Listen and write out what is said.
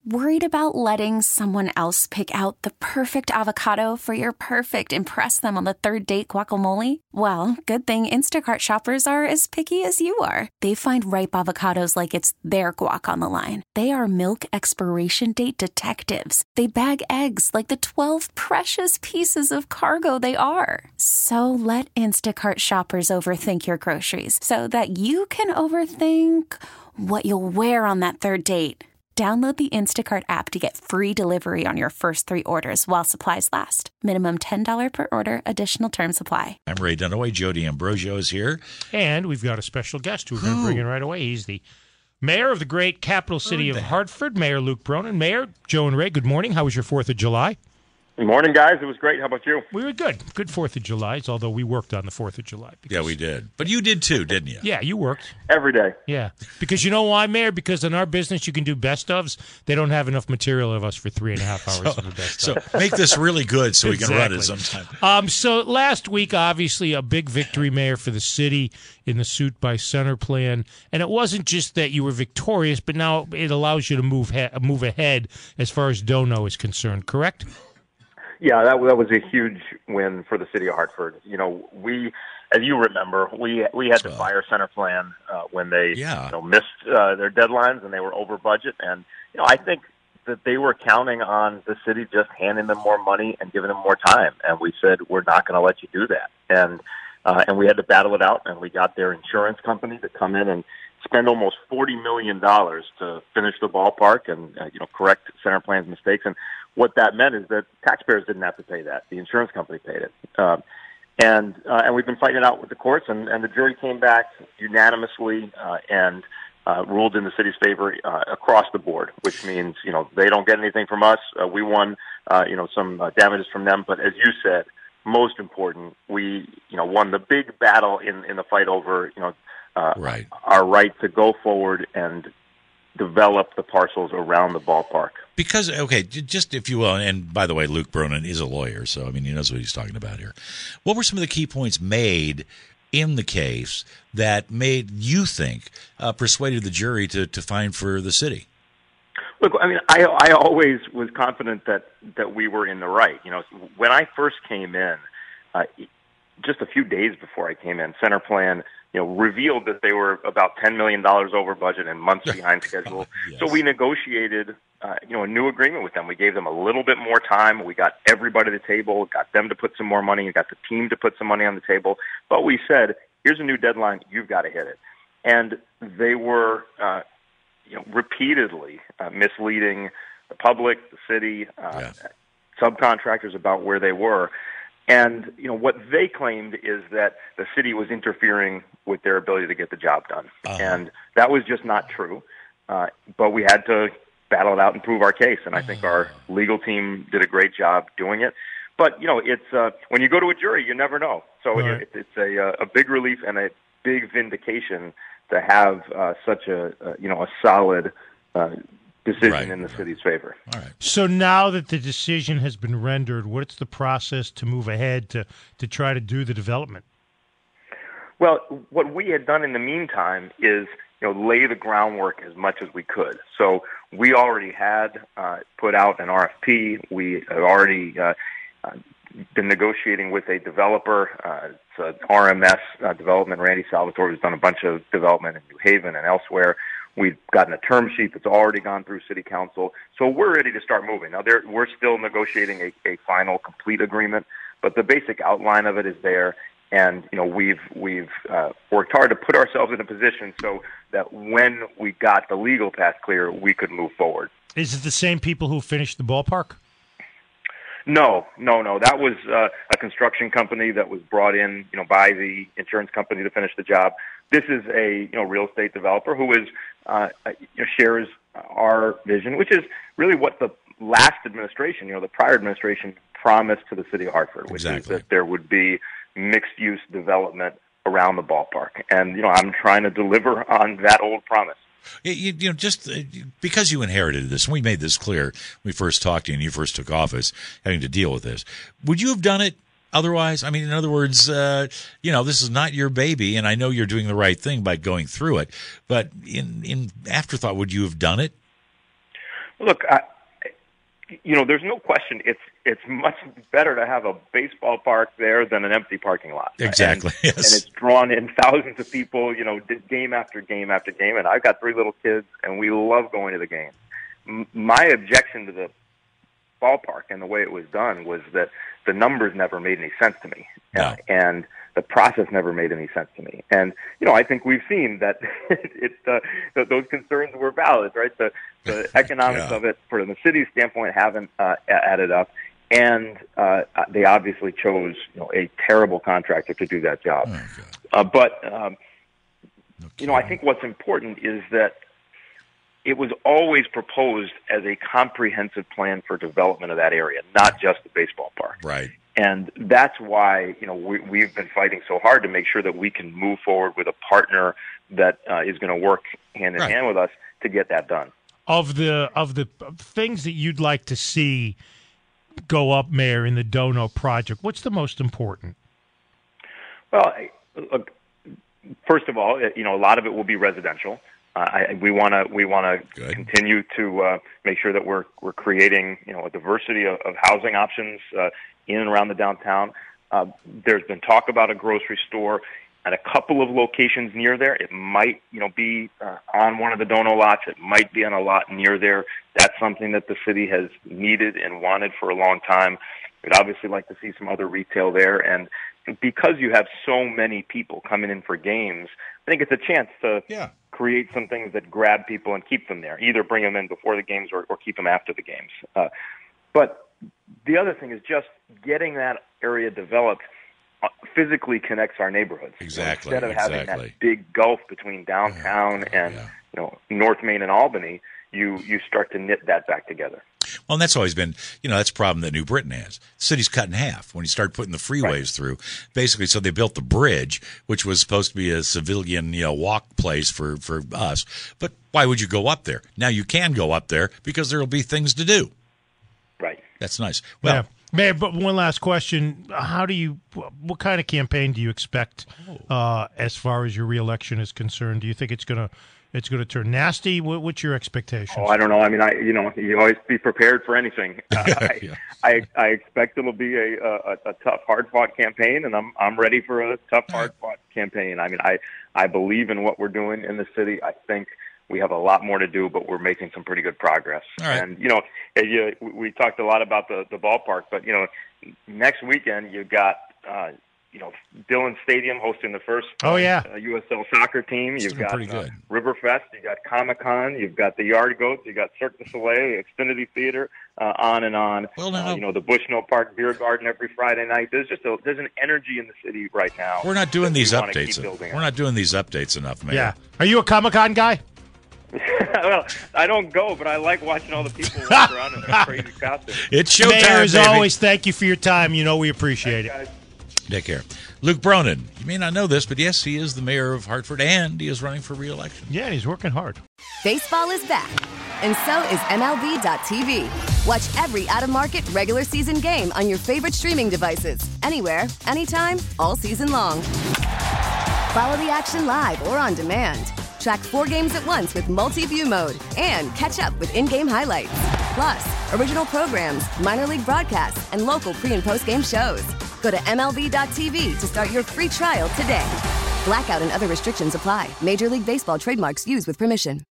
Worried about letting someone else pick out the perfect avocado for your perfect impress them on the third date guacamole? Well, good thing Instacart shoppers are as picky as you are. They find ripe avocados like it's their guac on the line. They are milk expiration date detectives. They bag eggs like the 12 precious pieces of cargo they are. So let Instacart shoppers overthink your groceries so that you can overthink what you'll wear on that third date. Download the Instacart app to get free delivery on your first 3 orders while supplies last. Minimum $10 per order. Additional terms apply. I'm Ray Dunaway. Jody Ambrosio is here. And we've got a special guest who we're going to bring in right away. He's the mayor of the great capital city of Hartford, Mayor Luke Bronin. Mayor, Joe and Ray, good morning. How was your 4th of July? Good morning, guys. It was great. How about you? We were good. Good 4th of July, although we worked on the 4th of July. Yeah, we did. But you did too, didn't you? Yeah, you worked. Every day. Yeah. Because you know why, Mayor? Because in our business, you can do best ofs. They don't have enough material of us for 3.5 hours of the best of. So make this really good so we can run it sometime. So last week, obviously, a big victory, Mayor, for the city in the Suit by Center plan. And it wasn't just that you were victorious, but now it allows you to move ahead as far as Dono is concerned, correct? Yeah, that was a huge win for the city of Hartford. You know, as you remember, we had to fire Center Plan when they missed their deadlines and they were over budget. And I think that they were counting on the city just handing them more money and giving them more time. And we said, we're not going to let you do that. And we had to battle it out. And we got their insurance company to come in and spend almost $40 million to finish the ballpark and correct Center Plan's mistakes. And what that meant is that taxpayers didn't have to pay that; the insurance company paid it. And we've been fighting it out with the courts, and the jury came back unanimously and ruled in the city's favor across the board, which means they don't get anything from us. We won some damages from them, but as you said, most important, we won the big battle in the fight over our right to go forward and develop the parcels around the ballpark. Because, just if you will, and by the way, Luke Bronin is a lawyer, so, he knows what he's talking about here. What were some of the key points made in the case that made you think, persuaded the jury to find for the city? Look, I always was confident that we were in the right. When I first came in, just a few days before I came in, Center Plan revealed that they were about $10 million over budget and months behind schedule. Yes. So we negotiated, a new agreement with them. We gave them a little bit more time. We got everybody at the table, got them to put some more money, got the team to put some money on the table. But we said, here's a new deadline. You've got to hit it. And they were, repeatedly misleading the public, the city, subcontractors about where they were. And, what they claimed is that the city was interfering with their ability to get the job done. And that was just not true. But we had to battle it out and prove our case. And I think our legal team did a great job doing it. But, it's when you go to a jury, you never know. So it's a big relief and a big vindication to have such a solid decision in the city's favor. All right. So now that the decision has been rendered, what's the process to move ahead to try to do the development? Well, what we had done in the meantime is lay the groundwork as much as we could. So we already had put out an RFP. We had already been negotiating with a developer. It's an RMS development. Randy Salvatore has done a bunch of development in New Haven and elsewhere. We've gotten a term sheet that's already gone through City Council, so we're ready to start moving. Now, we're still negotiating a final, complete agreement, but the basic outline of it is there, and we've worked hard to put ourselves in a position so that when we got the legal path clear, we could move forward. Is it the same people who finished the ballpark? No. That was a construction company that was brought in, by the insurance company to finish the job. This is a real estate developer who is shares our vision, which is really what the last administration, the prior administration, promised to the city of Hartford, which is that there would be mixed-use development around the ballpark. And I'm trying to deliver on that old promise. Just because you inherited this, and we made this clear when we first talked to you and you first took office, having to deal with this, would you have done it otherwise? In other words, this is not your baby, and I know you're doing the right thing by going through it, but in afterthought, would you have done it? Look, there's no question. It's much better to have a baseball park there than an empty parking lot. Exactly. Yes. And it's drawn in thousands of people, game after game after game. And I've got 3 little kids, and we love going to the games. My objection to the ballpark and the way it was done was that the numbers never made any sense to me, and the process never made any sense to me. And I think we've seen that those concerns were valid, right? The economics of it, from the city's standpoint, haven't added up, and they obviously chose a terrible contractor to do that job. But I think what's important is that it was always proposed as a comprehensive plan for development of that area, not just the baseball park. Right. And that's why, we've been fighting so hard to make sure that we can move forward with a partner that is going to work hand in hand with us to get that done. Of the things that you'd like to see go up, Mayor, in the Dono project, what's the most important? Well, look, first of all, a lot of it will be residential. We want to continue to make sure that we're creating a diversity of housing options in and around the downtown. There's been talk about a grocery store at a couple of locations near there. It might be on one of the Dono lots. It might be on a lot near there. That's something that the city has needed and wanted for a long time. We'd obviously like to see some other retail there, and because you have so many people coming in for games, I think it's a chance to create some things that grab people and keep them there, either bring them in before the games or keep them after the games. But the other thing is just getting that area developed physically connects our neighborhoods. Exactly. Instead of having that big gulf between downtown and North Main and Albany, you start to knit that back together. Well, and that's always been, that's a problem that New Britain has. The city's cut in half when you start putting the freeways through. Basically, so they built the bridge, which was supposed to be a civilian, walk place for us. But why would you go up there? Now you can go up there because there will be things to do. Right. That's nice. Well, Mayor, but one last question. What kind of campaign do you expect as far as your reelection is concerned? Do you think it's going to turn nasty? What's your expectations? Oh, I don't know. I mean, you always be prepared for anything. I expect it'll be a tough, hard-fought campaign, and I'm ready for a tough, hard-fought campaign. I mean, I believe in what we're doing in the city. I think we have a lot more to do, but we're making some pretty good progress. All right. And we talked a lot about the ballpark, but next weekend you got. Dillon Stadium hosting the first USL soccer team. You've got Riverfest, you got Comic-Con, you've got the Yard Goats, you got Cirque du Soleil, Xfinity Theater, on and on. Well, no. The Bushnell Park Beer Garden every Friday night. There's an energy in the city right now. We're not doing these updates. We're not doing these updates enough, man. Yeah. Are you a Comic-Con guy? Well, I don't go, but I like watching all the people walk around in their crazy costumes. It's showtime, Mayor, as baby. always, thank you for your time. We appreciate it. Guys. Take care. Luke Bronin, you may not know this, but yes, he is the mayor of Hartford, and he is running for re-election. Yeah, he's working hard. Baseball is back, and so is MLB.tv. Watch every out-of-market, regular season game on your favorite streaming devices. Anywhere, anytime, all season long. Follow the action live or on demand. Track 4 games at once with multi-view mode and catch up with in-game highlights. Plus, original programs, minor league broadcasts, and local pre- and post-game shows. Go to MLB.tv to start your free trial today. Blackout and other restrictions apply. Major League Baseball trademarks used with permission.